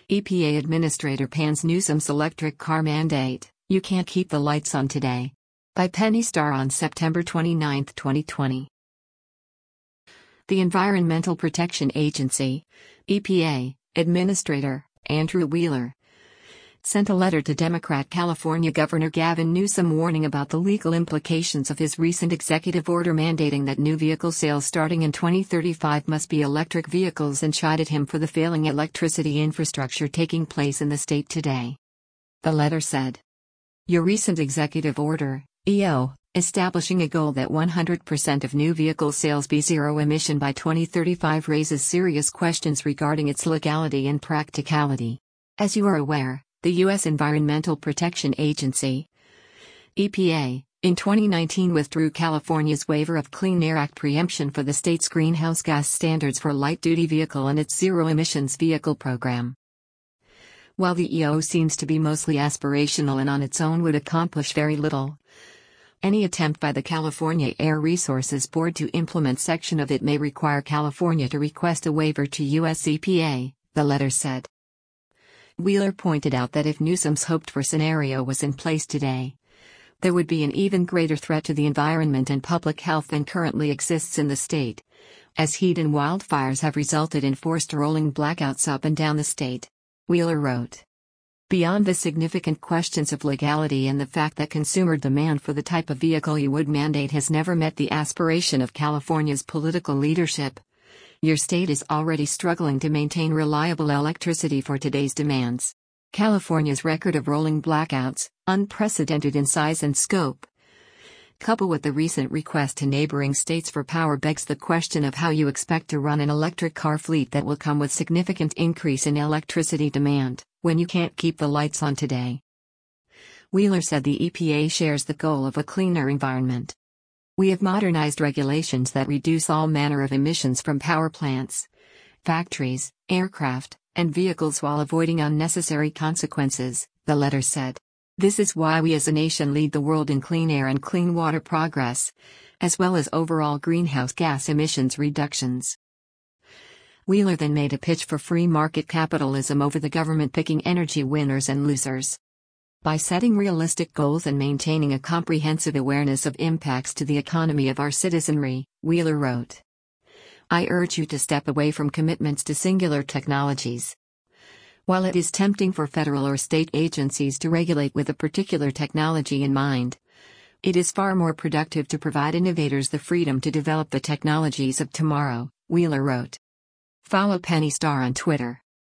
EPA Administrator pans Newsom's electric car mandate, "You can't keep the lights on today." By Penny Starr on September 29, 2020. The Environmental Protection Agency, EPA, Administrator, Andrew Wheeler, sent a letter to Democrat California Governor Gavin Newsom warning about the legal implications of his recent executive order mandating that new vehicle sales starting in 2035 must be electric vehicles and chided him for the failing electricity infrastructure taking place in the state today. The letter said, "Your recent executive order, EO, establishing a goal that 100% of new vehicle sales be zero emission by 2035 raises serious questions regarding its legality and practicality. As you are aware, the U.S. Environmental Protection Agency, EPA, in 2019 withdrew California's waiver of Clean Air Act preemption for the state's greenhouse gas standards for light-duty vehicle and its zero-emissions vehicle program. While the EO seems to be mostly aspirational and on its own would accomplish very little, any attempt by the California Air Resources Board to implement section of it may require California to request a waiver to U.S. EPA," the letter said. Wheeler pointed out that if Newsom's hoped-for scenario was in place today, there would be an even greater threat to the environment and public health than currently exists in the state, as heat and wildfires have resulted in forced rolling blackouts up and down the state. Wheeler wrote, "Beyond the significant questions of legality and the fact that consumer demand for the type of vehicle you would mandate has never met the aspiration of California's political leadership, your state is already struggling to maintain reliable electricity for today's demands. California's record of rolling blackouts, unprecedented in size and scope, coupled with the recent request to neighboring states for power, begs the question of how you expect to run an electric car fleet that will come with significant increase in electricity demand, when you can't keep the lights on today." Wheeler said the EPA shares the goal of a cleaner environment. "We have modernized regulations that reduce all manner of emissions from power plants, factories, aircraft, and vehicles while avoiding unnecessary consequences," the letter said. "This is why we as a nation lead the world in clean air and clean water progress, as well as overall greenhouse gas emissions reductions." Wheeler then made a pitch for free market capitalism over the government picking energy winners and losers. "By setting realistic goals and maintaining a comprehensive awareness of impacts to the economy of our citizenry," Wheeler wrote, "I urge you to step away from commitments to singular technologies. While it is tempting for federal or state agencies to regulate with a particular technology in mind, it is far more productive to provide innovators the freedom to develop the technologies of tomorrow," Wheeler wrote. Follow Penny Starr on Twitter.